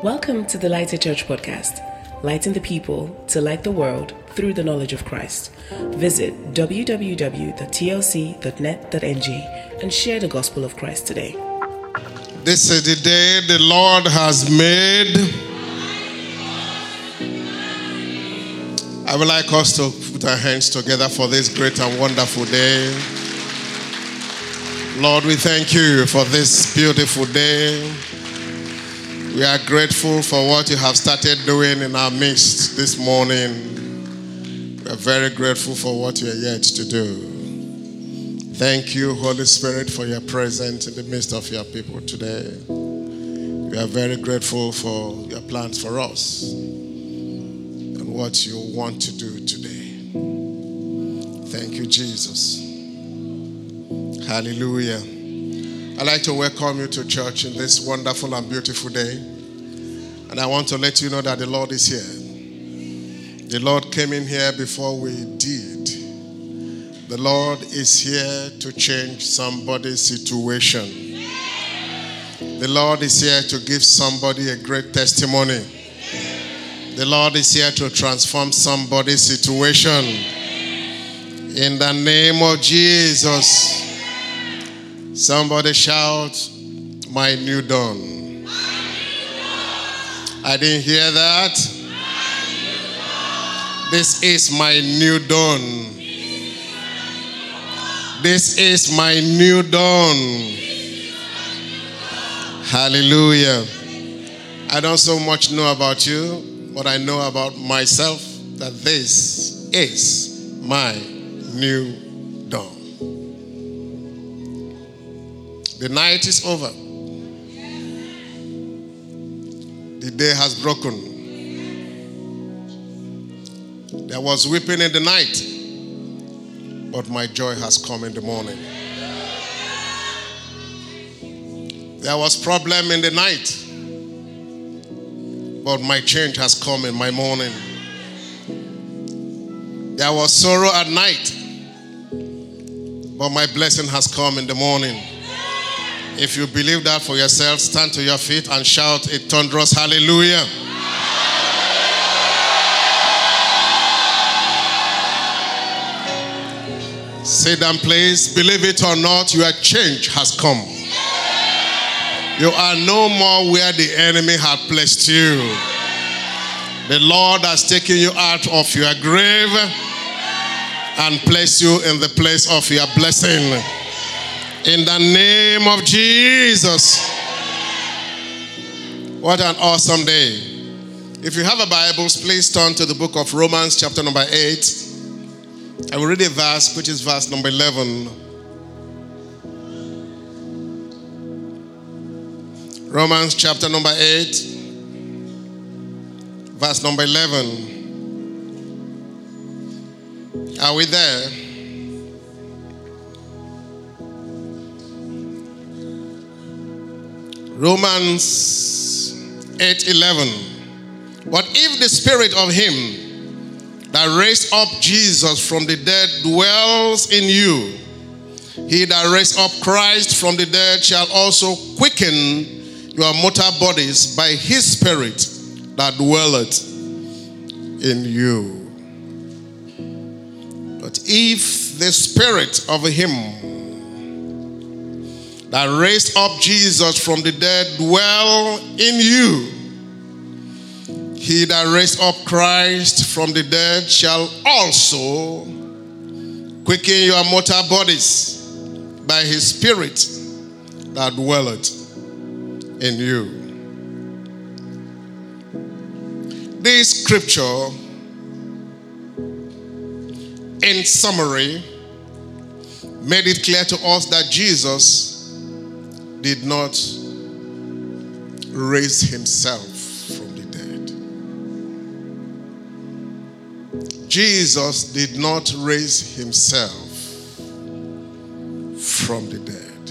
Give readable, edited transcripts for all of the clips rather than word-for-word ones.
Welcome to the Lighter Church podcast, lighting the people to light the world through the knowledge of Christ. Visit www.tlc.net.ng and share the gospel of Christ today. This is the day the Lord has made. I would like us to put our hands together for this great and wonderful day. Lord, we thank you for this beautiful day. We are grateful for what you have started doing in our midst this morning. We are very grateful for what you are yet to do. Thank you, Holy Spirit, for your presence in the midst of your people today. We are very grateful for your plans for us and what you want to do today. Thank you, Jesus. Hallelujah. I'd like to welcome you to church in this wonderful and beautiful day. And I want to let you know that the Lord is here. The Lord came in here before we did. The Lord is here to change somebody's situation. The Lord is here to give somebody a great testimony. The Lord is here to transform somebody's situation. In the name of Jesus. Somebody shout, my new dawn. I didn't hear that. This is my new dawn. This is my new dawn. Hallelujah. I don't so much know about you, but I know about myself that this is my new dawn. The night is over. The day has broken. There was weeping in the night, but my joy has come in the morning. There was problem in the night, but my change has come in my morning. There was sorrow at night, but my blessing has come in the morning. If you believe that for yourself, stand to your feet and shout a thunderous hallelujah. Sit down, please. Believe it or not, your change has come. You are no more where the enemy had placed you. The Lord has taken you out of your grave and placed you in the place of your blessing. In the name of Jesus. What an awesome day. If you have a Bible, please turn to the book of Romans chapter number 8. I will read a verse, which is verse number 11. Romans chapter number 8, verse number 11. Are we there? Romans 8:11. But if the spirit of him that raised up Jesus from the dead dwells in you, he that raised up Christ from the dead shall also quicken your mortal bodies by his spirit that dwelleth in you. But if the spirit of him that raised up Jesus from the dead dwell in you, he that raised up Christ from the dead shall also quicken your mortal bodies by his spirit that dwelleth in you. This scripture, in summary, made it clear to us that Jesus did not raise himself from the dead. Jesus did not raise himself from the dead.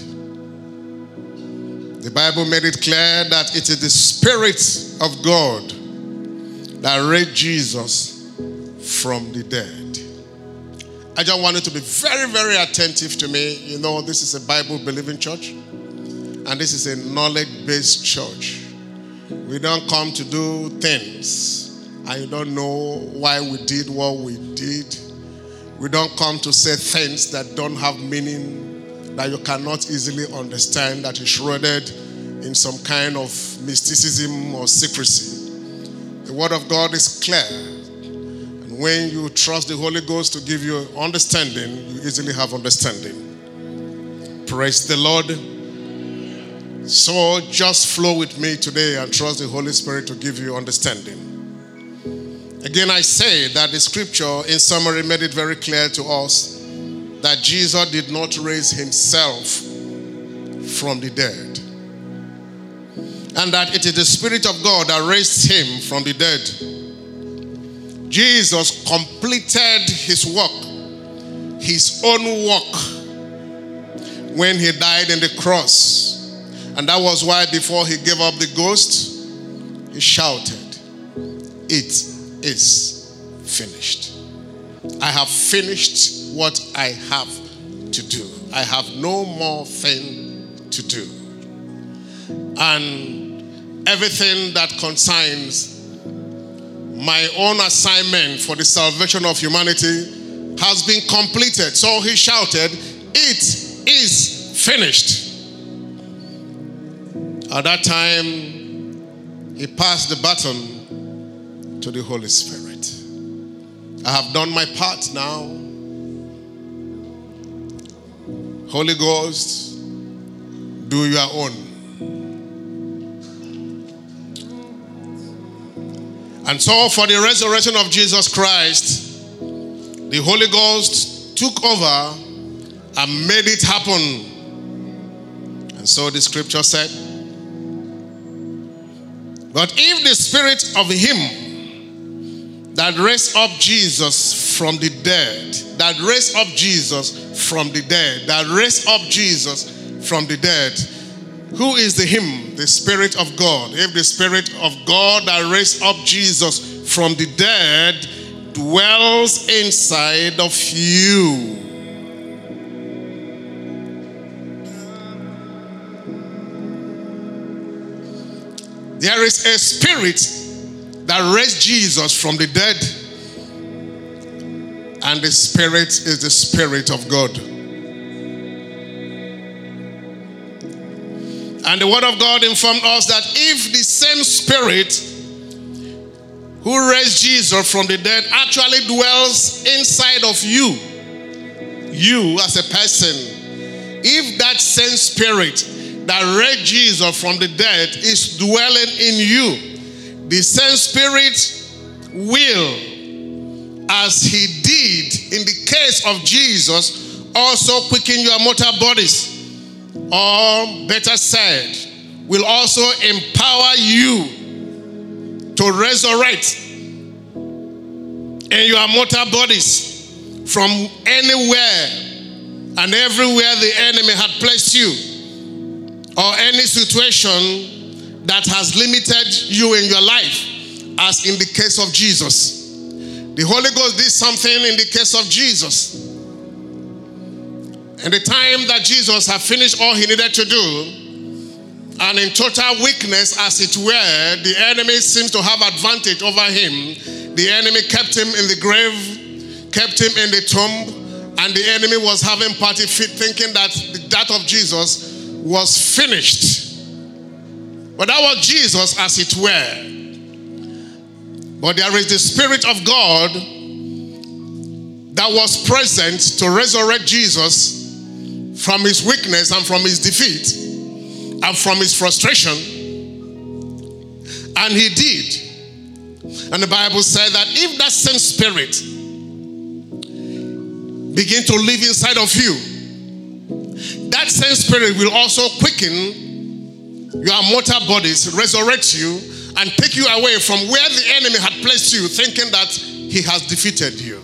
The Bible made it clear that it is the Spirit of God that raised Jesus from the dead. I just want you to be very, very attentive to me. You know, this is a Bible-believing church. And this is a knowledge-based church. We don't come to do things and you don't know why we did what we did. We don't come to say things that don't have meaning, that you cannot easily understand, that is shrouded in some kind of mysticism or secrecy. The Word of God is clear. And when you trust the Holy Ghost to give you understanding, you easily have understanding. Praise the Lord. So just flow with me today and trust the Holy Spirit to give you understanding. Again, I say that the scripture in summary made it very clear to us that Jesus did not raise himself from the dead, and that it is the Spirit of God that raised him from the dead. Jesus completed his work, his own work, when he died on the cross. And that was why before he gave up the ghost, he shouted, "It is finished. I have finished what I have to do. I have no more thing to do." And everything that concerns my own assignment for the salvation of humanity has been completed. So he shouted, "It is finished." At that time, he passed the baton to the Holy Spirit. I have done my part now. Holy Ghost, do your own. And so for the resurrection of Jesus Christ, the Holy Ghost took over and made it happen. And so the scripture said, "But if the Spirit of him that raised up Jesus from the dead, that raised up Jesus from the dead, that raised up Jesus from the dead," who is the him? The Spirit of God. If the Spirit of God that raised up Jesus from the dead dwells inside of you. There is a spirit that raised Jesus from the dead, and the Spirit is the Spirit of God. And the Word of God informed us that if the same Spirit who raised Jesus from the dead actually dwells inside of you, you as a person, if that same Spirit that raised Jesus from the dead is dwelling in you, the same Spirit will, as he did in the case of Jesus, also quicken your mortal bodies. Or better said, will also empower you to resurrect in your mortal bodies from anywhere and everywhere the enemy had placed you, or any situation that has limited you in your life, as in the case of Jesus. The Holy Ghost did something in the case of Jesus. In the time that Jesus had finished all he needed to do, and in total weakness as it were, the enemy seems to have advantage over him. The enemy kept him in the grave, kept him in the tomb, and the enemy was having party thinking that the death of Jesus was finished. But that was Jesus as it were. But there is the Spirit of God that was present to resurrect Jesus from his weakness and from his defeat and from his frustration. And he did. And the Bible said that if that same Spirit begin to live inside of you, that same Spirit will also quicken your mortal bodies, resurrect you, and take you away from where the enemy had placed you, thinking that he has defeated you.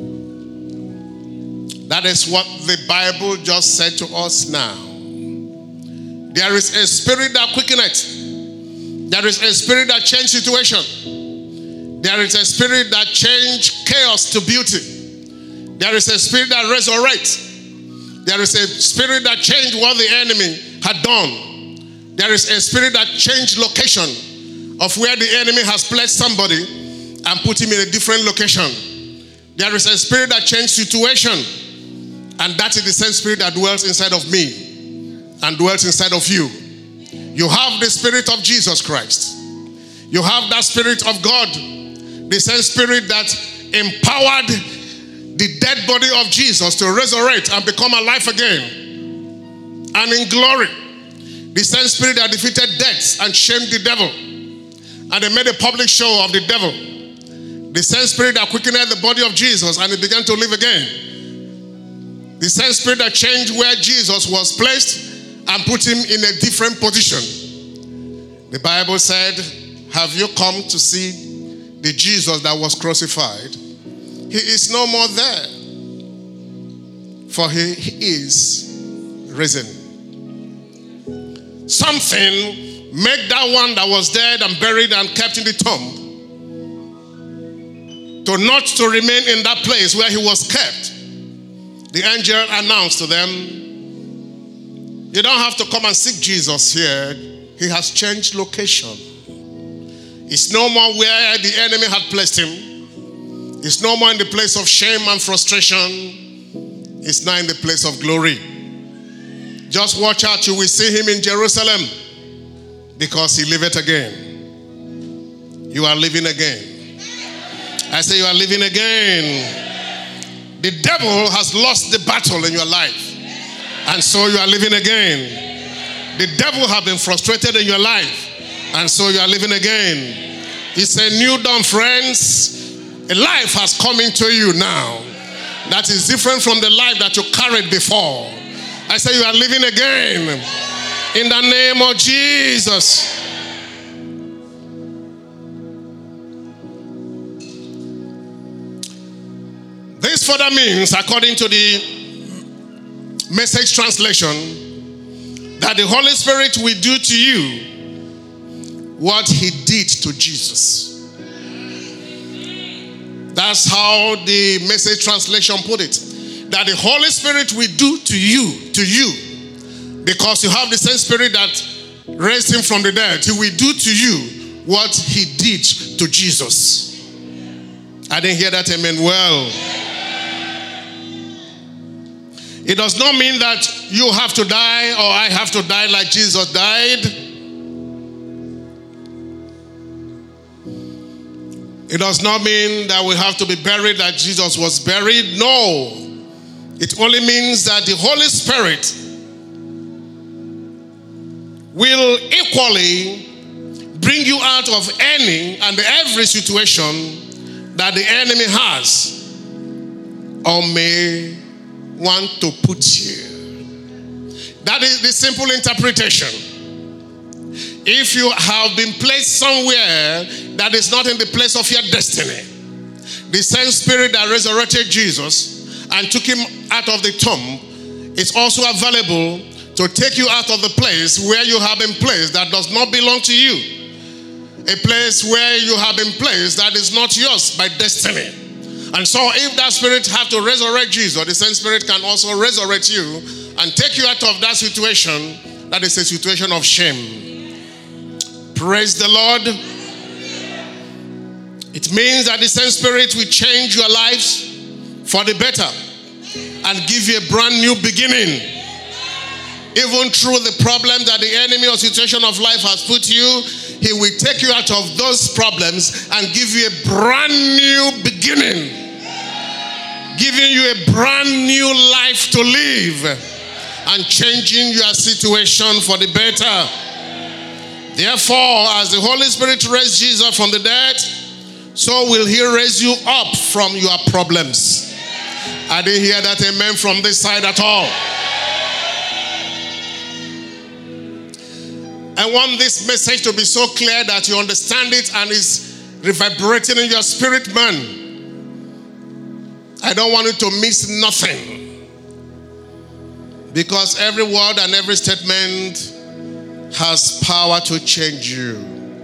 That is what the Bible just said to us now. There is a spirit that quickeneth. There is a spirit that changes situation. There is a spirit that changes chaos to beauty. There is a spirit that resurrects. There is a spirit that changed what the enemy had done. There is a spirit that changed location of where the enemy has placed somebody and put him in a different location. There is a spirit that changes situation, and that is the same spirit that dwells inside of me and dwells inside of you. You have the Spirit of Jesus Christ. You have that Spirit of God, the same Spirit that empowered the dead body of Jesus to resurrect and become alive again and in glory. The same Spirit that defeated death and shamed the devil, and they made a public show of the devil. The same Spirit that quickened the body of Jesus and he began to live again. The same Spirit that changed where Jesus was placed and put him in a different position. The Bible said, have you come to see the Jesus that was crucified? He is no more there, for he is risen. Something made that one that was dead and buried and kept in the tomb not to remain in that place where he was kept. The angel announced to them, you don't have to come and seek Jesus here. He has changed location. It's no more where the enemy had placed him. It's no more in the place of shame and frustration. It's now in the place of glory. Just watch out, you will see him in Jerusalem, because he liveth again. You are living again. I say you are living again. The devil has lost the battle in your life, and so you are living again. The devil has been frustrated in your life, and so you are living again. It's a new dawn, friends. A life has come into you now that is different from the life that you carried before. I say you are living again in the name of Jesus. This further means, according to the Message translation, that the Holy Spirit will do to you what he did to Jesus. That's how the Message translation put it. That the Holy Spirit will do to you, because you have the same Spirit that raised him from the dead. He will do to you what he did to Jesus. I didn't hear that amen well. It does not mean that you have to die or I have to die like Jesus died. It does not mean that we have to be buried like Jesus was buried. No. It only means that the Holy Spirit will equally bring you out of any and every situation that the enemy has or may want to put you. That is the simple interpretation. If you have been placed somewhere that is not in the place of your destiny, the same Spirit that resurrected Jesus and took him out of the tomb is also available to take you out of the place where you have been placed that does not belong to you. A place where you have been placed that is not yours by destiny. And so if that Spirit have to resurrect Jesus, the same Spirit can also resurrect you and take you out of that situation that is a situation of shame. Praise the Lord. It means that the same Spirit will change your lives for the better and give you a brand new beginning. Even through the problem that the enemy or situation of life has put you, he will take you out of those problems and give you a brand new beginning. Giving you a brand new life to live and changing your situation for the better. Therefore, as the Holy Spirit raised Jesus from the dead, so will he raise you up from your problems. I didn't hear that amen from this side at all. I want this message to be so clear that you understand it and is reverberating in your spirit, man. I don't want you to miss nothing, because every word and every statement has power to change you.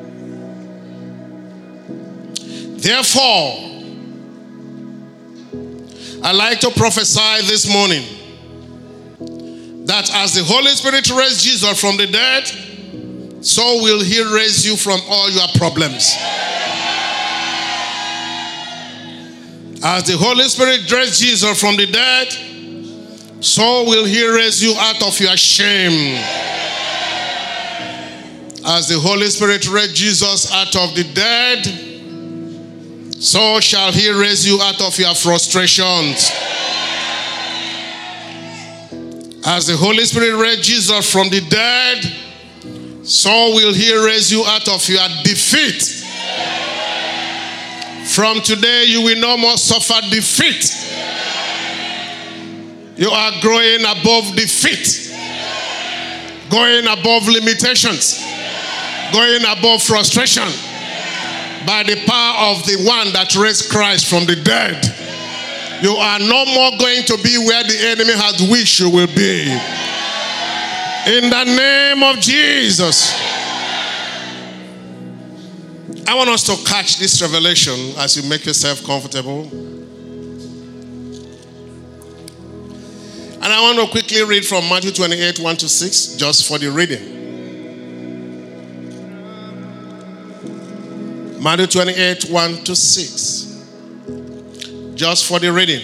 Therefore, I like to prophesy this morning that as the Holy Spirit raised Jesus from the dead, so will he raise you from all your problems. As the Holy Spirit raised Jesus from the dead, so will he raise you out of your shame. As the Holy Spirit raised Jesus out of the dead, so shall he raise you out of your frustrations. As the Holy Spirit raised Jesus from the dead, so will he raise you out of your defeat. From today, you will no more suffer defeat. You are growing above defeat, going above limitations, going above frustration by the power of the one that raised Christ from the dead. You are no more going to be where the enemy has wished you will be. In the name of Jesus. I want us to catch this revelation as you make yourself comfortable. And I want to quickly read from Matthew 28, 1-6, just for the reading. Matthew 28, 1-6. Just for the reading.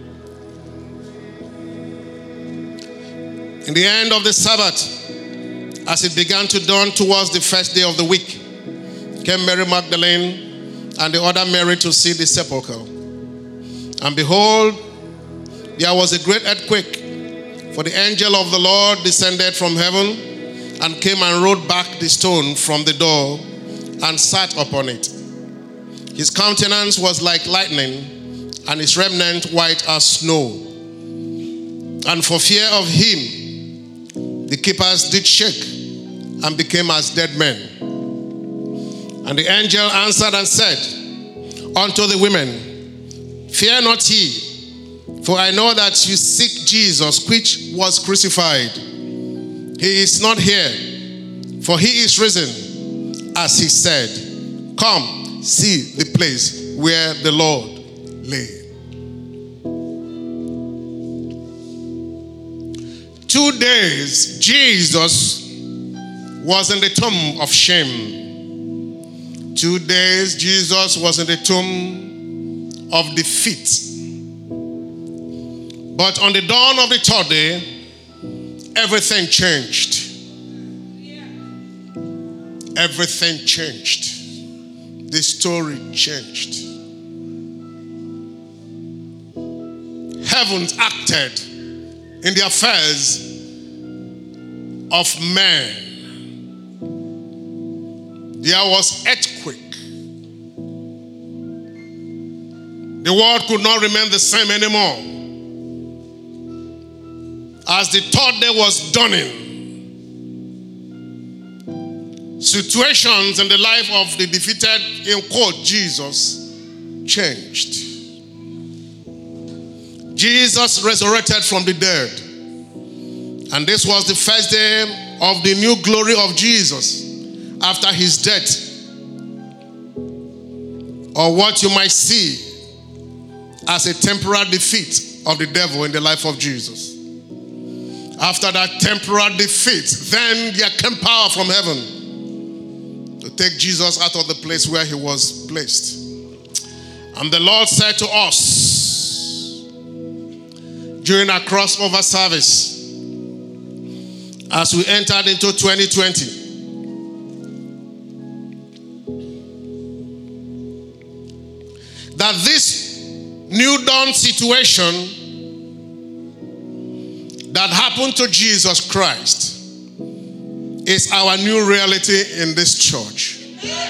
In the end of the Sabbath, as it began to dawn towards the first day of the week, came Mary Magdalene and the other Mary to see the sepulchre. And behold, there was a great earthquake, for the angel of the Lord descended from heaven and came and rolled back the stone from the door and sat upon it. His countenance was like lightning, and his remnant white as snow. And for fear of him, the keepers did shake and became as dead men. And the angel answered and said unto the women, Fear not ye, for I know that you seek Jesus, which was crucified. He is not here, for he is risen, as he said. Come, see the place where the Lord lay. 2 days, Jesus was in the tomb of shame. 2 days, Jesus was in the tomb of defeat. But on the dawn of the third day, everything changed. Everything changed. The story changed. Heavens acted in the affairs of men. There was earthquake. The world could not remain the same anymore. As the third day was dawning, situations in the life of the defeated, in quote, Jesus changed. Jesus resurrected from the dead. And this was the first day of the new glory of Jesus after his death. Or what you might see as a temporary defeat of the devil in the life of Jesus. After that temporary defeat, then there came power from heaven to take Jesus out of the place where he was placed. And the Lord said to us during our crossover service, as we entered into 2020, that this new dawn situation that happened to Jesus Christ is our new reality in this church.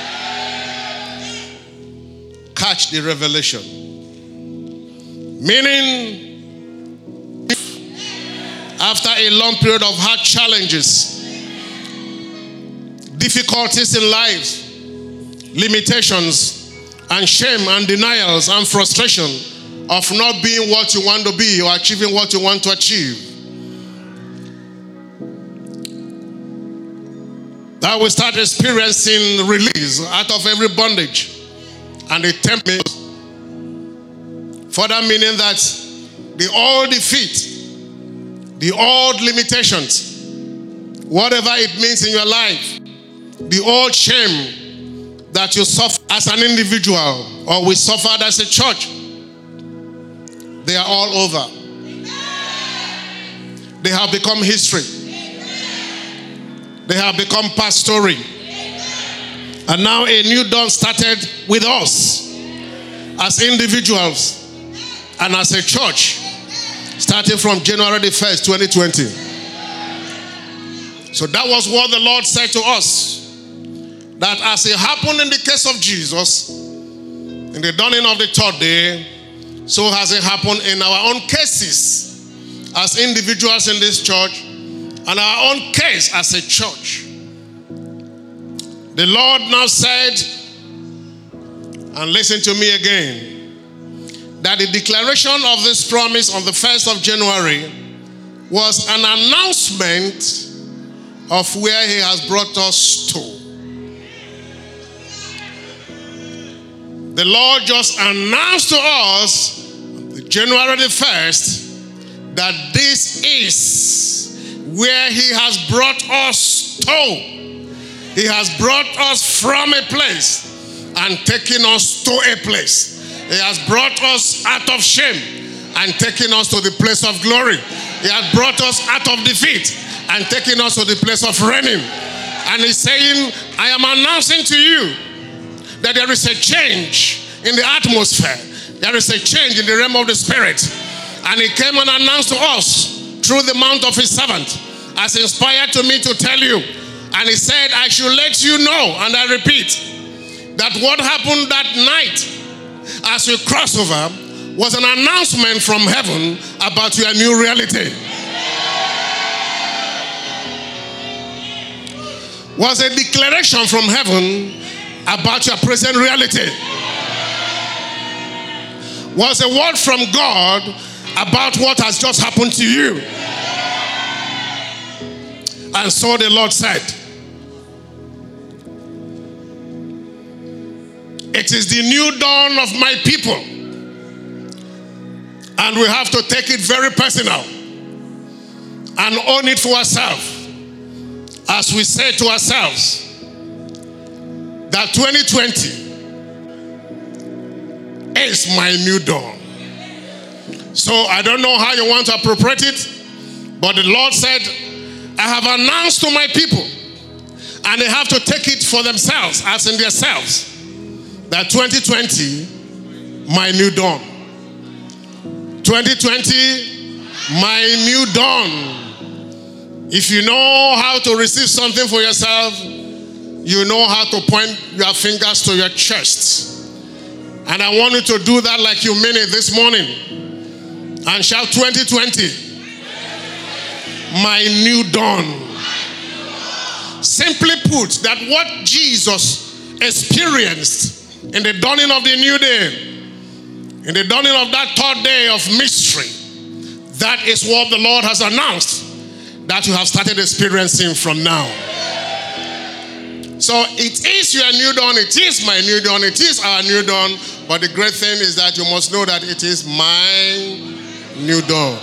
Catch the revelation. Meaning, after a long period of hard challenges, difficulties in life, limitations, and shame and denials and frustration of not being what you want to be or achieving what you want to achieve, that we start experiencing release out of every bondage and the template. Further meaning that the old defeat, the old limitations, whatever it means in your life, the old shame that you suffer as an individual or we suffered as a church, they are all over. They have become history. They have become past story. And now a new dawn started with us as individuals and as a church, starting from January the 1st, 2020. So that was what the Lord said to us, that as it happened in the case of Jesus, in the dawning of the third day, so has it happened in our own cases as individuals in this church and our own case as a church. The Lord now said, and listen to me again, that the declaration of this promise on the 1st of January was an announcement of where he has brought us to. The Lord just announced to us January the 1st that this is where he has brought us to. He has brought us from a place and taken us to a place. He has brought us out of shame and taken us to the place of glory. He has brought us out of defeat and taken us to the place of reigning. And he's saying, I am announcing to you that there is a change in the atmosphere. There is a change in the realm of the spirit. And he came and announced to us through the mouth of his servant, as inspired to me to tell you. And he said, I should let you know, and I repeat, that what happened that night as we cross over was an announcement from heaven about your new reality. Was a declaration from heaven about your present reality. Was a word from God about what has just happened to you. And so the Lord said, it is the new dawn of my people. And we have to take it very personal and own it for ourselves. As we say to ourselves that 2020 is my new dawn. So I don't know how you want to appropriate it, but the Lord said, I have announced to my people, and they have to take it for themselves, as in themselves, that 2020, my new dawn. 2020, my new dawn. If you know how to receive something for yourself, you know how to point your fingers to your chest. And I want you to do that like you mean it this morning. And shout 2020, my new dawn. Simply put, that what Jesus experienced in the dawning of the new day, in the dawning of that third day of mystery, that is what the Lord has announced that you have started experiencing from now. So it is your new dawn, it is my new dawn, it is our new dawn, but the great thing is that you must know that it is my new dawn.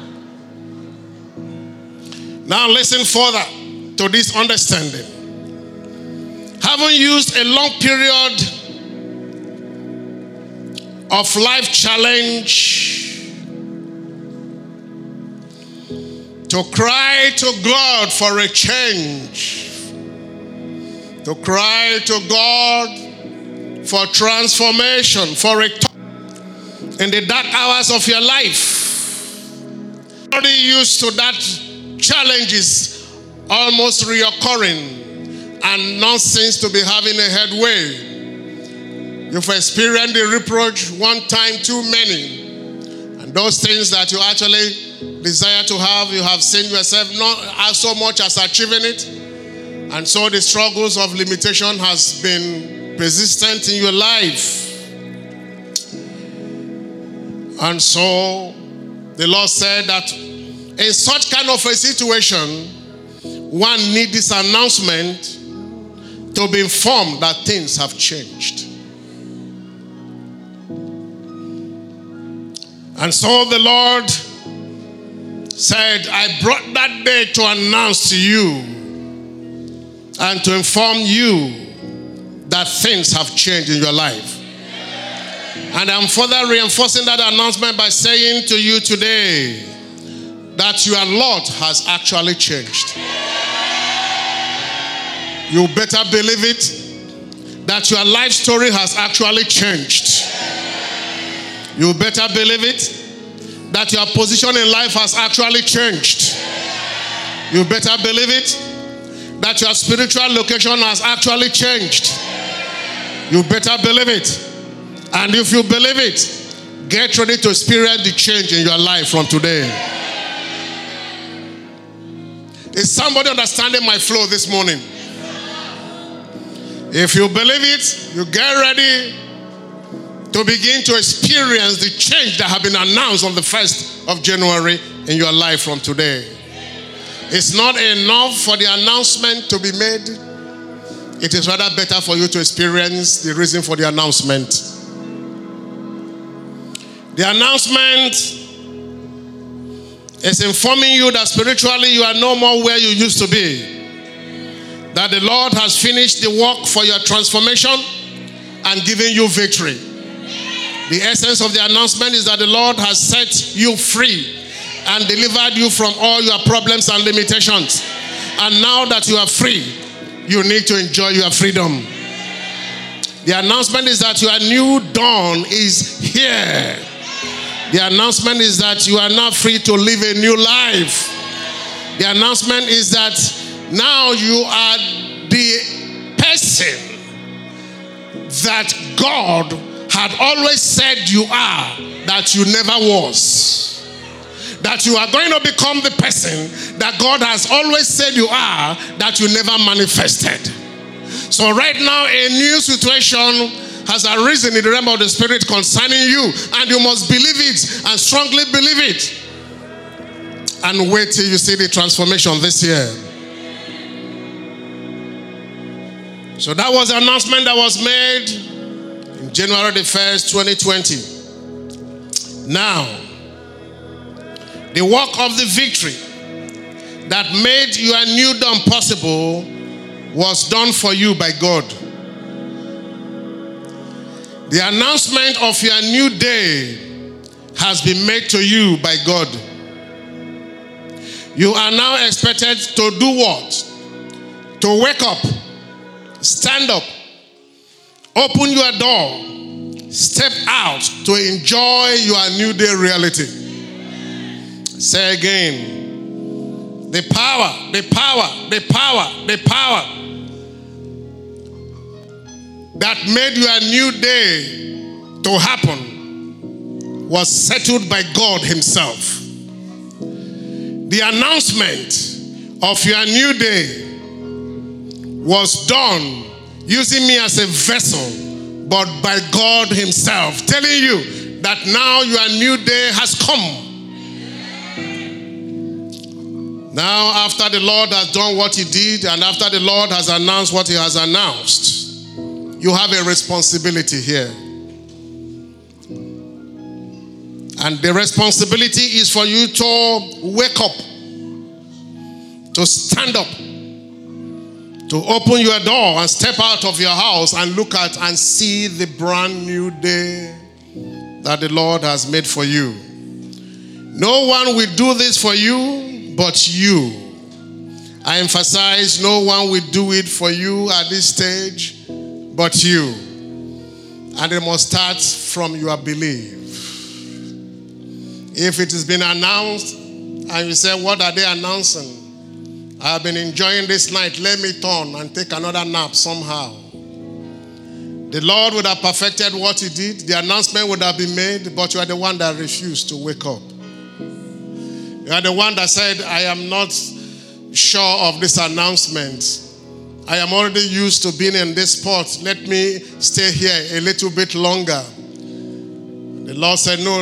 Now listen further to this understanding. Having used a long period of life challenge to cry to God for a change, to cry to God for transformation, for a in the dark hours of your life. Already used to that challenges almost reoccurring and nonsense to be having a headway. You've experienced the reproach one time too many. And those things that you actually desire to have, you have seen yourself not as so much as achieving it. And so the struggles of limitation has been persistent in your life. And so the Lord said that in such kind of a situation, one needs this announcement to be informed that things have changed. And so the Lord said, I brought that day to announce to you and to inform you that things have changed in your life. And I'm further reinforcing that announcement by saying to you today that your lot has actually changed. You better believe it, that your life story has actually changed. You better believe it, that your position in life has actually changed. You better believe it, that your spiritual location has actually changed. You better believe it. And if you believe it, get ready to experience the change in your life from today. Is somebody understanding my flow this morning? If you believe it, you get ready to begin to experience the change that have been announced on the 1st of January in your life from today. It's not enough for the announcement to be made. It is rather better for you to experience the reason for the announcement. The announcement is informing you that spiritually you are no more where you used to be. That the Lord has finished the work for your transformation and given you victory. The essence of the announcement is that the Lord has set you free and delivered you from all your problems and limitations. And now that you are free, you need to enjoy your freedom. The announcement is that your new dawn is here. The announcement is that you are now free to live a new life. The announcement is that now you are the person that God had always said you are, that you never was. That you are going to become the person that God has always said you are, that you never manifested. So right now a new situation has arisen in the realm of the Spirit concerning you, and you must believe it and strongly believe it. And wait till you see the transformation this year. So that was the announcement that was made in January the 1st, 2020. Now, the work of the victory that made your new dawn possible was done for you by God. The announcement of your new day has been made to you by God. You are now expected to do what? To wake up, stand up, open your door, step out to enjoy your new day reality. Say again, the power that made your new day to happen was settled by God Himself. The announcement of your new day was done using me as a vessel, but by God Himself, telling you that now your new day has come. Now, after the Lord has done what He did, and after the Lord has announced what He has announced, you have a responsibility here. And the responsibility is for you to wake up, to stand up, to open your door and step out of your house and look at and see the brand new day that the Lord has made for you. No one will do this for you but you. I emphasize, no one will do it for you at this stage but you. And it must start from your belief. If it has been announced and you say, what are they announcing? I have been enjoying this night, let me turn and take another nap somehow. The Lord would have perfected what He did. The announcement would have been made, but you are the one that refused to wake up. You are the one that said, I am not sure of this announcement. I am already used to being in this spot. Let me stay here a little bit longer. The Lord said, no.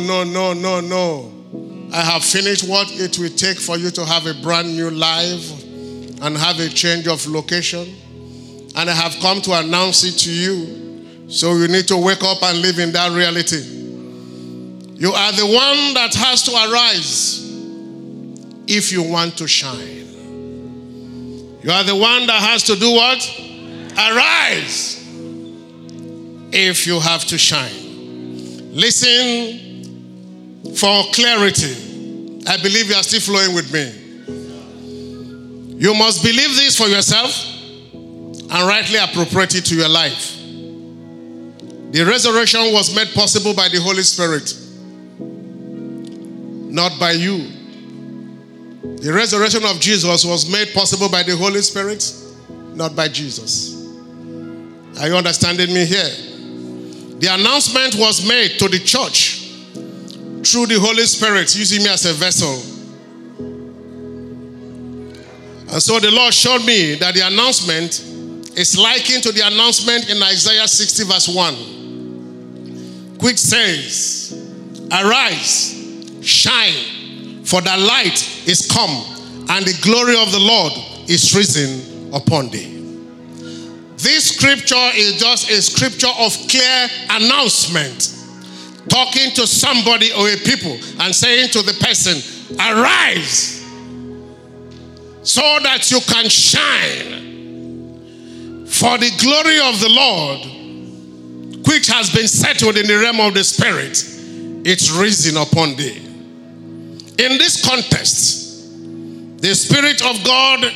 I have finished what it will take for you to have a brand new life and have a change of location. And I have come to announce it to you. So you need to wake up and live in that reality. You are the one that has to arise if you want to shine. You are the one that has to do what? Arise. If you have to shine. Listen for clarity. I believe you are still flowing with me. You must believe this for yourself and rightly appropriate it to your life. The resurrection was made possible by the Holy Spirit, not by you. The resurrection of Jesus was made possible by the Holy Spirit, not by Jesus. Are you understanding me here? The announcement was made to the church through the Holy Spirit, using me as a vessel. And so the Lord showed me that the announcement is likened to the announcement in Isaiah 60 verse 1, which says, arise, shine, for the light is come, and the glory of the Lord is risen upon thee. This scripture is just a scripture of clear announcement, talking to somebody or a people and saying to the person, arise, so that you can shine. For the glory of the Lord, which has been settled in the realm of the Spirit, it's risen upon thee. In this context, the Spirit of God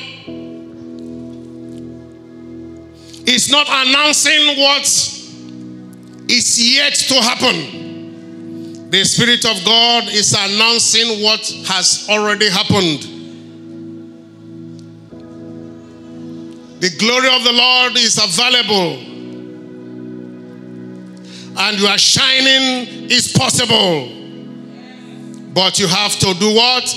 is not announcing what is yet to happen. The Spirit of God is announcing what has already happened. The glory of the Lord is available, and your shining is possible. But you have to do what?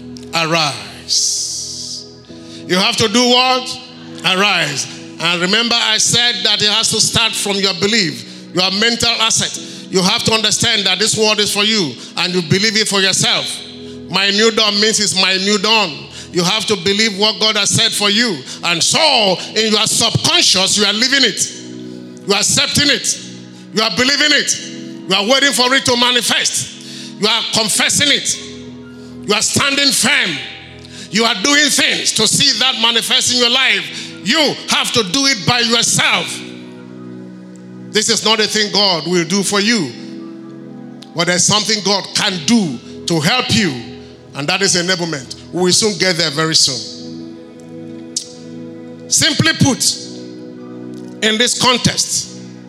Arise. You have to do what? Arise. And remember, I said that it has to start from your belief, your mental asset. You have to understand that this word is for you, and you believe it for yourself. My new dawn means it's my new dawn. You have to believe what God has said for you. And so, in your subconscious, you are living it. You are accepting it. You are believing it. You are waiting for it to manifest. You are confessing it. You are standing firm. You are doing things to see that manifest in your life. You have to do it by yourself. This is not a thing God will do for you, but there's something God can do to help you, and that is enablement. We will soon get there very soon. Simply put, in this context,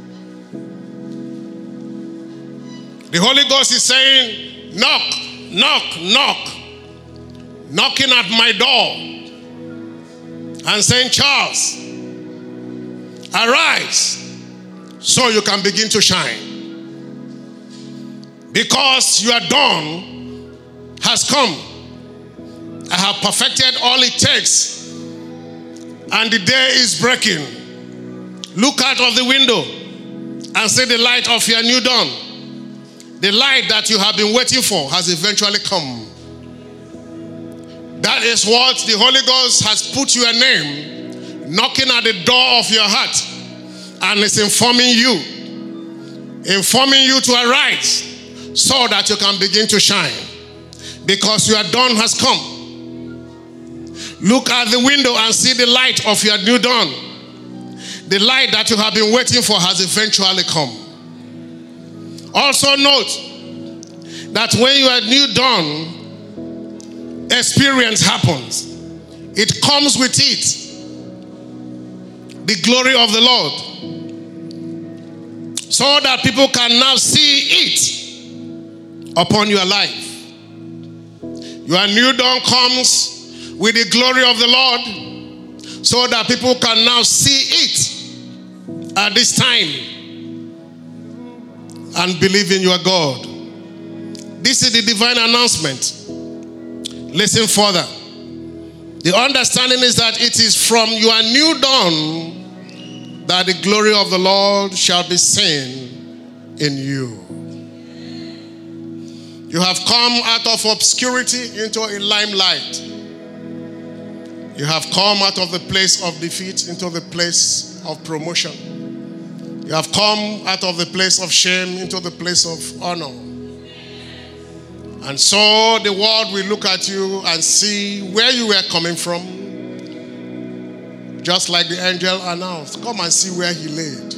the Holy Ghost is saying, knock, knock, knock. Knocking at my door and saying, Charles, arise so you can begin to shine. Because your dawn has come. I have perfected all it takes, and the day is breaking. Look out of the window and see the light of your new dawn. The light that you have been waiting for has eventually come. That is what the Holy Ghost has put your name, knocking at the door of your heart, and is informing you to arise so that you can begin to shine. Because your dawn has come. Look at the window and see the light of your new dawn. The light that you have been waiting for has eventually come. Also note that when your new dawn experience happens, it comes with it the glory of the Lord, so that people can now see it upon your life. Your new dawn comes with the glory of the Lord, so that people can now see it at this time and believe in your God. This is the divine announcement. Listen further. The understanding is that it is from your new dawn that the glory of the Lord shall be seen in you. You have come out of obscurity into a limelight. You have come out of the place of defeat into the place of promotion. You have come out of the place of shame into the place of honor. And so the world will look at you and see where you were coming from Just like the angel announced, come and see where he laid.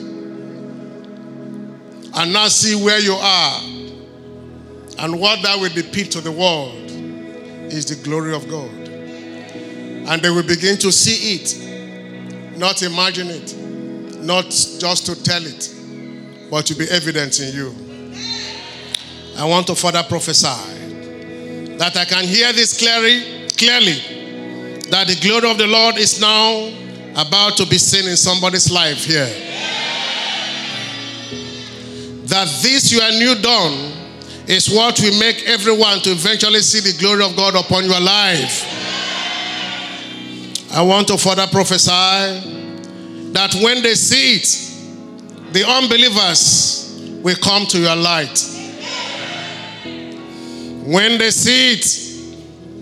And now see where you are. And what that will depict to the world is the glory of God. And they will begin to see it, not imagine it, not just to tell it, but to be evident in you. I want to further prophesy that I can hear this clearly, that the glory of the Lord is now about to be seen in somebody's life here. That this your new dawn is what will make everyone to eventually see the glory of God upon your life. I want to further prophesy that when they see it, the unbelievers will come to your light. When they see it,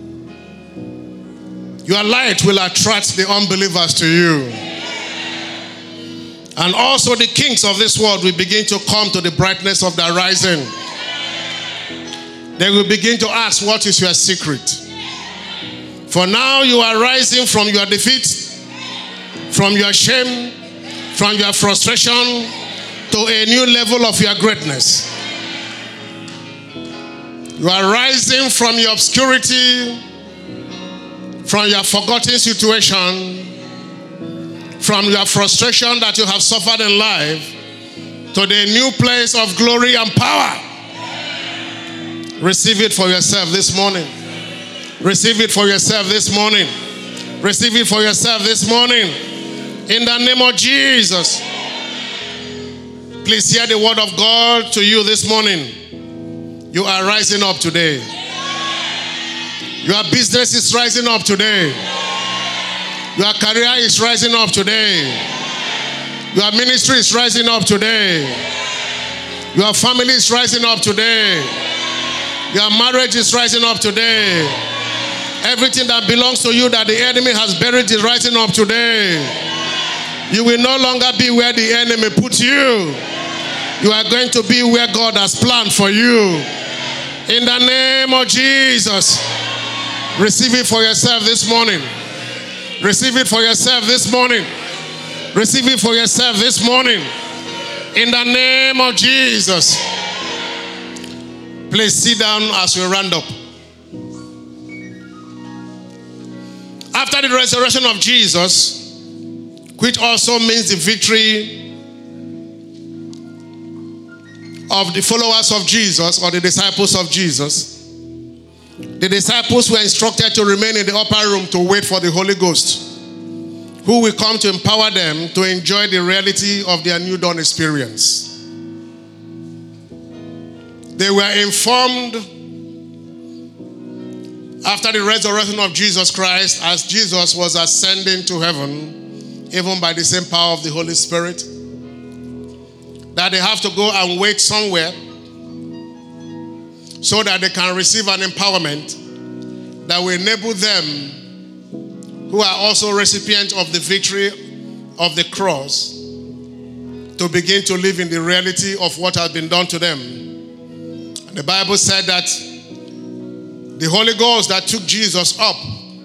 your light will attract the unbelievers to you. And also the kings of this world will begin to come to the brightness of the rising. They will begin to ask, what is your secret? For now you are rising from your defeat, from your shame, from your frustration to a new level of your greatness. You are rising from your obscurity, from your forgotten situation, from your frustration that you have suffered in life, to the new place of glory and power. Receive it for yourself this morning. Receive it for yourself this morning. Receive it for yourself this morning. In the name of Jesus. Please hear the word of God to you this morning. You are rising up today. Your business is rising up today. Your career is rising up today. Your ministry is rising up today. Your family is rising up today. Your marriage is rising up today. Everything that belongs to you that the enemy has buried is rising up today. You will no longer be where the enemy put you. You are going to be where God has planned for you. In the name of Jesus. Receive it for yourself this morning. Receive it for yourself this morning. Receive it for yourself this morning. In the name of Jesus. Please sit down as we round up. After the resurrection of Jesus, which also means the victory of the followers of Jesus or the disciples of Jesus, the disciples were instructed to remain in the upper room to wait for the Holy Ghost, who will come to empower them to enjoy the reality of their new dawn experience. They were informed after the resurrection of Jesus Christ, as Jesus was ascending to heaven, even by the same power of the Holy Spirit, that they have to go and wait somewhere so that they can receive an empowerment that will enable them, who are also recipients of the victory of the cross, to begin to live in the reality of what has been done to them. And the Bible said that the Holy Ghost that took Jesus up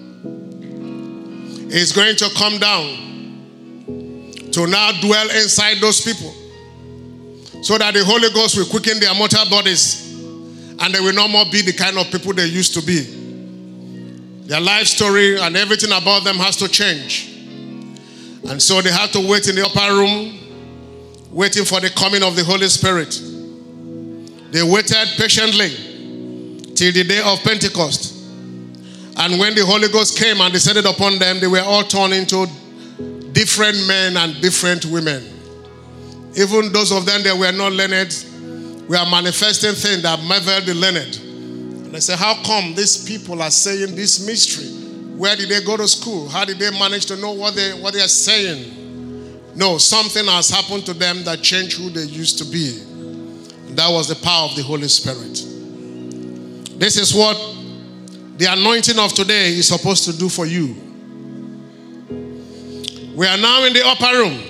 is going to come down to now dwell inside those people, so that the Holy Ghost will quicken their mortal bodies and they will no more be the kind of people they used to be. Their life story and everything about them has to change. And so they have to wait in the upper room, waiting for the coming of the Holy Spirit. They waited patiently till the day of Pentecost. And when the Holy Ghost came and descended upon them, they were all turned into different men and different women. Even those of them that were not learned were manifesting things that marveled the learned. And they say, how come these people are saying this mystery? Where did they go to school? How did they manage to know what they are saying? No, something has happened to them that changed who they used to be. And that was the power of the Holy Spirit. This is what the anointing of today is supposed to do for you. We are now in the upper room,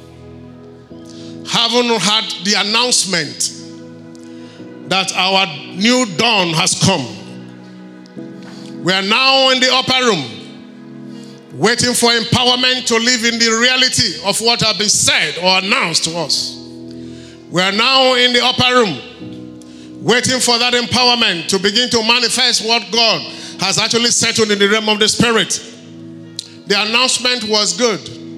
having had the announcement that our new dawn has come. We are now in the upper room, waiting for empowerment to live in the reality of what has been said or announced to us. We are now in the upper room, waiting for that empowerment to begin to manifest what God has actually settled in the realm of the Spirit. The announcement was good,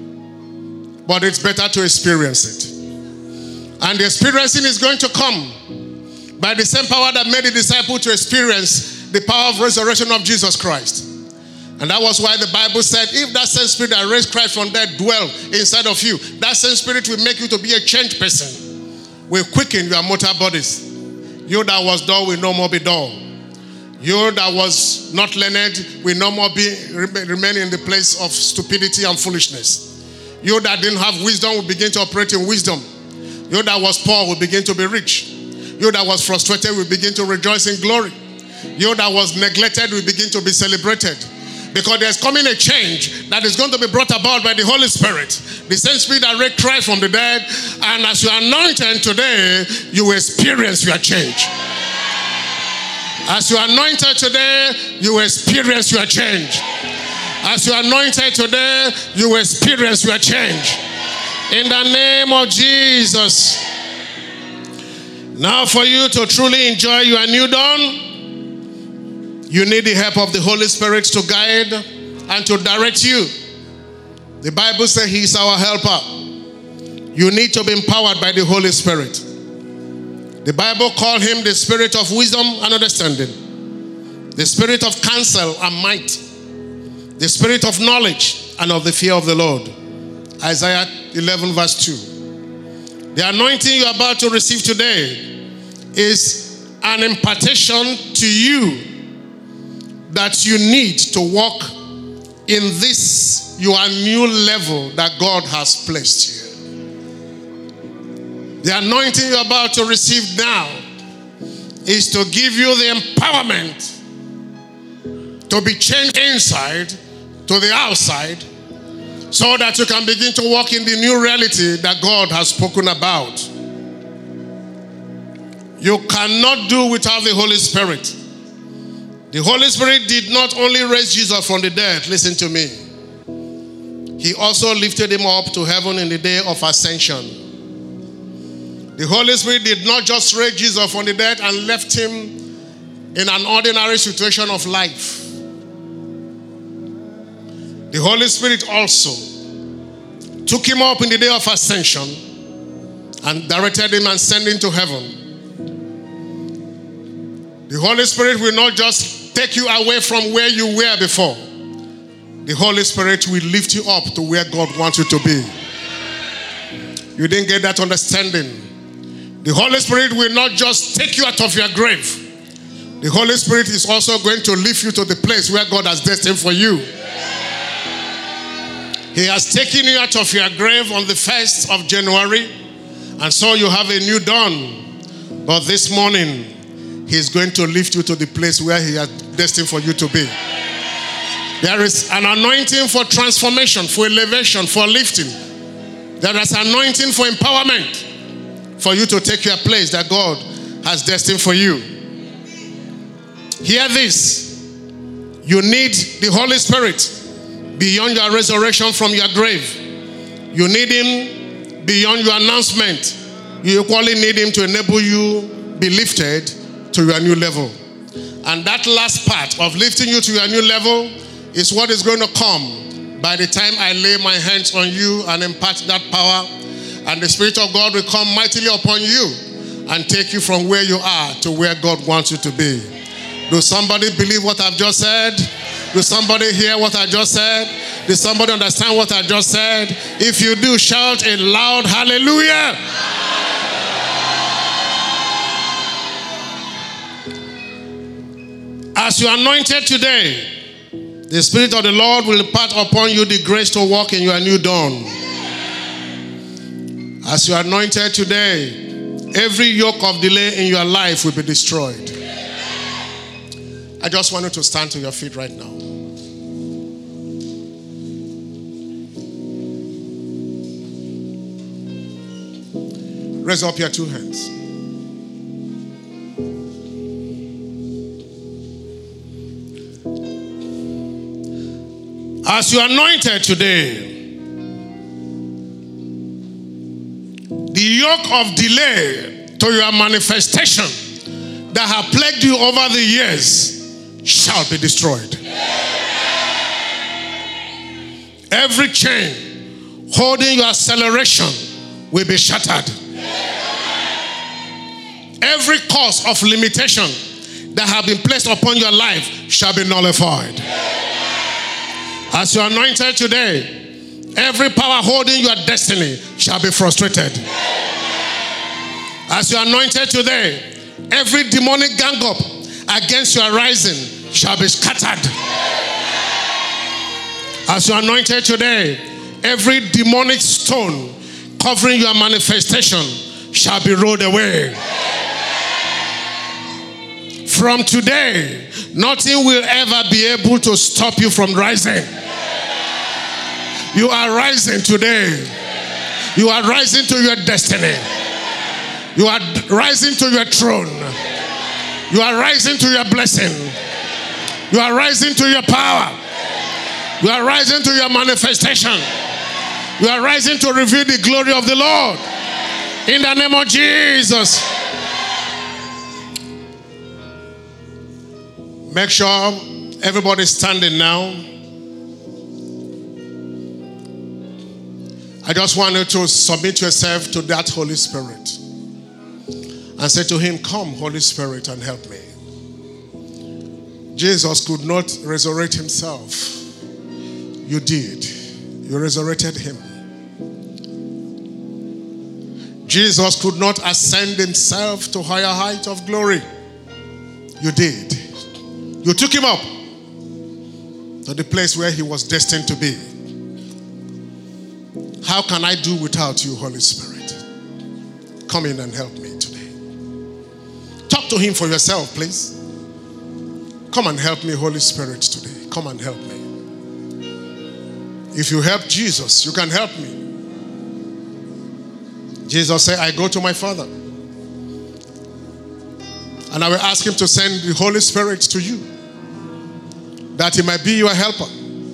but it's better to experience it. And the experiencing is going to come by the same power that made the disciple to experience the power of resurrection of Jesus Christ. And that was why the Bible said, if that same spirit that raised Christ from dead dwell inside of you, that same spirit will make you to be a changed person. Will quicken your mortal bodies. You that was dull will no more be dull. You that was not learned will no more remain in the place of stupidity and foolishness. You that didn't have wisdom will begin to operate in wisdom. You that was poor will begin to be rich. You that was frustrated will begin to rejoice in glory. You that was neglected will begin to be celebrated. Because there's coming a change that is going to be brought about by the Holy Spirit. The same spirit that raised Christ from the dead. And as you are anointed today, you will experience your change. As you are anointed today, you will experience your change. As you are anointed today, you will experience your change. In the name of Jesus. Now for you to truly enjoy your new dawn, you need the help of the Holy Spirit to guide and to direct you. The Bible says He is our helper. You need to be empowered by the Holy Spirit. The Bible called Him the Spirit of wisdom and understanding, the Spirit of counsel and might, the Spirit of knowledge and of the fear of the Lord. Isaiah 11 verse 2. The anointing you are about to receive today is an impartation to you that you need to walk in this your new level that God has placed you. The anointing you're about to receive now is to give you the empowerment to be changed inside to the outside so that you can begin to walk in the new reality that God has spoken about. You cannot do without the Holy Spirit. The Holy Spirit did not only raise Jesus from the dead, listen to me. He also lifted him up to heaven in the day of ascension. The Holy Spirit did not just raise Jesus from the dead and left him in an ordinary situation of life. The Holy Spirit also took him up in the day of ascension and directed him and sent him to heaven. The Holy Spirit will not just take you away from where you were before. The Holy Spirit will lift you up to where God wants you to be. You didn't get that understanding. The Holy Spirit will not just take you out of your grave. The Holy Spirit is also going to lift you to the place where God has destined for you. He has taken you out of your grave on the 1st of January, and so you have a new dawn. But this morning, He's going to lift you to the place where He has destined for you to be. There is an anointing for transformation, for elevation, for lifting. There is an anointing for empowerment, for you to take your place that God has destined for you. Hear this. You need the Holy Spirit beyond your resurrection from your grave. You need Him beyond your announcement. You equally need Him to enable you be lifted to your new level. And that last part of lifting you to your new level is what is going to come by the time I lay my hands on you and impart that power, and the Spirit of God will come mightily upon you and take you from where you are to where God wants you to be. Does somebody believe what I've just said? Does somebody hear what I just said? Does somebody understand what I just said? If you do, shout a loud hallelujah. As you are anointed today, the Spirit of the Lord will impart upon you the grace to walk in your new dawn. As you are anointed today, every yoke of delay in your life will be destroyed. I just want you to stand to your feet right now. Raise up your two hands. As you are anointed today, the yoke of delay to your manifestation that have plagued you over the years shall be destroyed. Every chain holding your acceleration will be shattered. Every cause of limitation that have been placed upon your life shall be nullified. As you are anointed today, every power holding your destiny shall be frustrated. As you are anointed today, every demonic gang up against your rising shall be scattered. As you are anointed today, every demonic stone covering your manifestation shall be rolled away. From today, nothing will ever be able to stop you from rising. You are rising today. You are rising to your destiny. You are rising to your throne. You are rising to your blessing. You are rising to your power. You are rising to your manifestation. You are rising to reveal the glory of the Lord. In the name of Jesus. Make sure everybody's standing now. I just want you to submit yourself to that Holy Spirit and say to him, come, Holy Spirit, and help me. Jesus could not resurrect himself. You did. You resurrected him. Jesus could not ascend himself to higher height of glory. You did. You took him up to the place where he was destined to be. How can I do without you, Holy Spirit? Come in and help me today. Talk to him for yourself, please. Come and help me, Holy Spirit, today. Come and help me. If you help Jesus, you can help me. Jesus said, I go to my Father, and I will ask him to send the Holy Spirit to you, that he might be your helper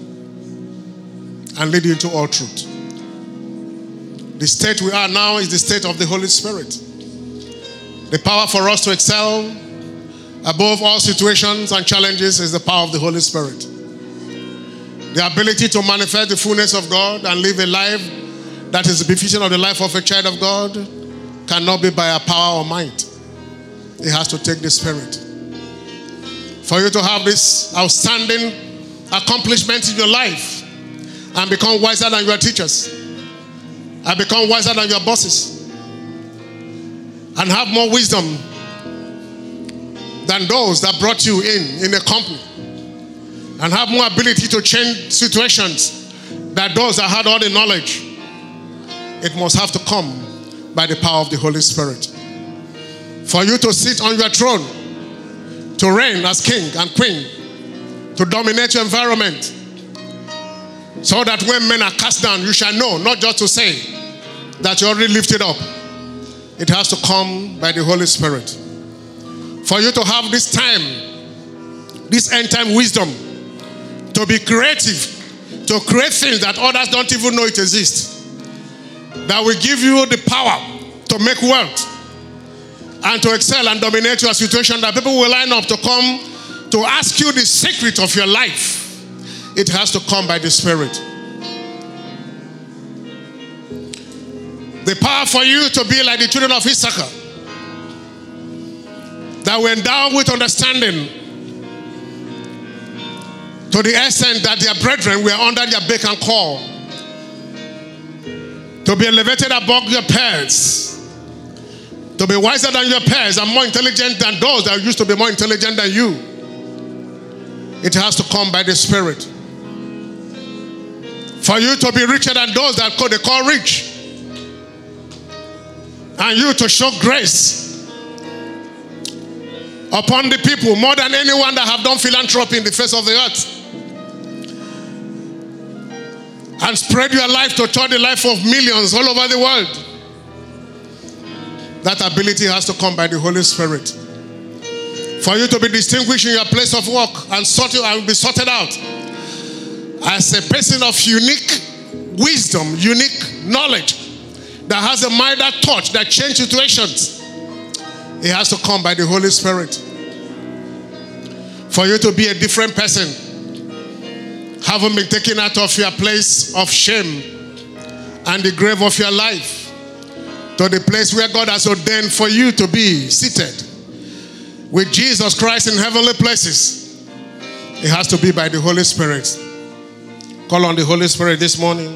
and lead you into all truth. The state we are now is the state of the Holy Spirit. The power for us to excel above all situations and challenges is the power of the Holy Spirit. The ability to manifest the fullness of God and live a life that is befitting of the life of a child of God cannot be by our power or might. It has to take the Spirit. For you to have this outstanding accomplishment in your life and become wiser than your teachers, and become wiser than your bosses, and have more wisdom than those that brought you in a company, and have more ability to change situations than those that had all the knowledge. It must have to come by the power of the Holy Spirit. For you to sit on your throne, to reign as king and queen, to dominate your environment, so that when men are cast down, you shall know, not just to say that you're already lifted up. It has to come by the Holy Spirit. For you to have this time, this end time wisdom, to be creative, to create things that others don't even know it exists, that will give you the power to make wealth and to excel and dominate your situation, that people will line up to come to ask you the secret of your life. It has to come by the Spirit. The power for you to be like the children of Issachar, that were endowed with understanding to the extent that their brethren were under their beck and call, to be elevated above your peers, to be wiser than your peers and more intelligent than those that used to be more intelligent than you. It has to come by the Spirit. For you to be richer than those that they call rich, and you to show grace upon the people more than anyone that have done philanthropy in the face of the earth, and spread your life to touch the life of millions all over the world. That ability has to come by the Holy Spirit. For you to be distinguished in your place of work and be sorted out, as a person of unique wisdom, unique knowledge, that has a milder touch that changes situations, it has to come by the Holy Spirit. For you to be a different person, having been taken out of your place of shame and the grave of your life, to the place where God has ordained for you to be seated with Jesus Christ in heavenly places, it has to be by the Holy Spirit. Call on the Holy Spirit this morning.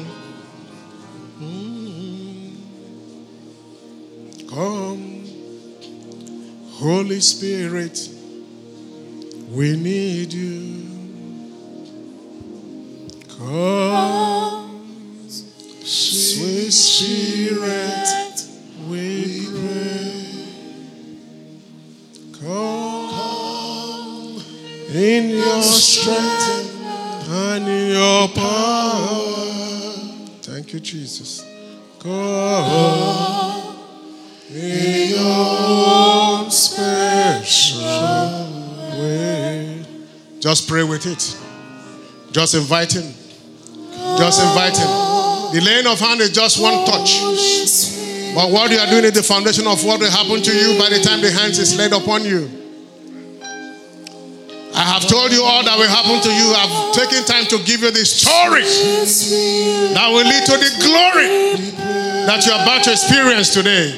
Come, Holy Spirit, we need you. Come, sweet Spirit, we pray. Come in your strength and in your power. Thank you, Jesus. Come in your own special way. Just pray with it. Just invite him. Just invite him. The laying of hand is just one touch. But what you are doing is the foundation of what will happen to you by the time the hands is laid upon you. I have told you all that will happen to you. I've taken time to give you the story that will lead to the glory that you are about to experience today.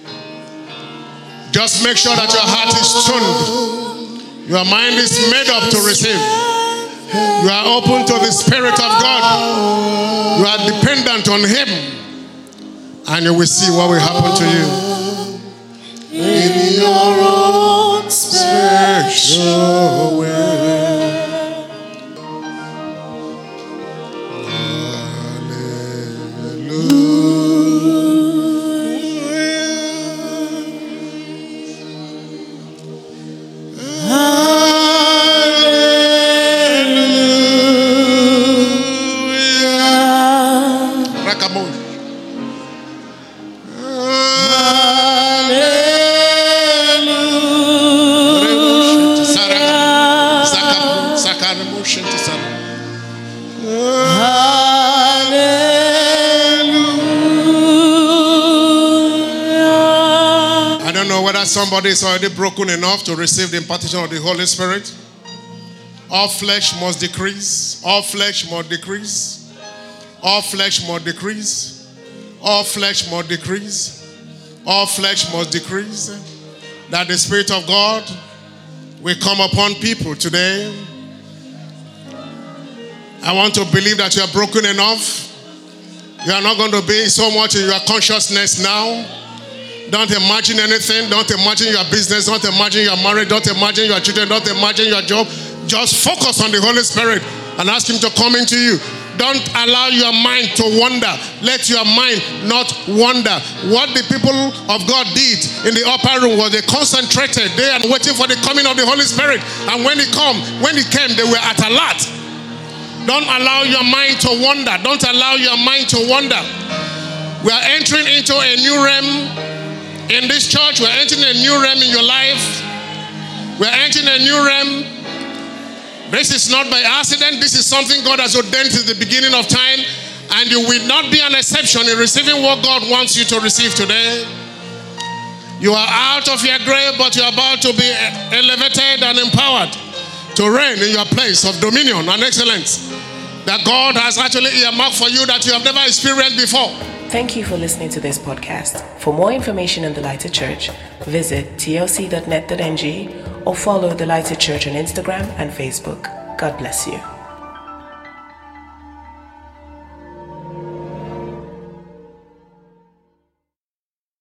Just make sure that your heart is tuned. Your mind is made up to receive. You are open to the Spirit of God. You are dependent on Him. And you will see what will happen to you. In your own special way. Somebody is already broken enough to receive the impartation of the Holy Spirit. All flesh must decrease. All flesh must decrease. All flesh must decrease. All flesh must decrease. All flesh must decrease. That the Spirit of God will come upon people today. I want to believe that you are broken enough. You are not going to be so much in your consciousness now. Don't imagine anything. Don't imagine your business. Don't imagine your marriage. Don't imagine your children. Don't imagine your job. Just focus on the Holy Spirit and ask Him to come into you. Don't allow your mind to wander. Let your mind not wander. What the people of God did in the upper room was they concentrated. They are waiting for the coming of the Holy Spirit. And when He came, they were at alert. Don't allow your mind to wander. Don't allow your mind to wander. We are entering into a new realm. In this church, we're entering a new realm in your life. We're entering a new realm. This is not by accident. This is something God has ordained since the beginning of time. And you will not be an exception in receiving what God wants you to receive today. You are out of your grave, but you're about to be elevated and empowered to reign in your place of dominion and excellence that God has actually earmarked for you that you have never experienced before. Thank you for listening to this podcast. For more information on The Lighted Church, visit tlc.net.ng or follow The Lighted Church on Instagram and Facebook. God bless you.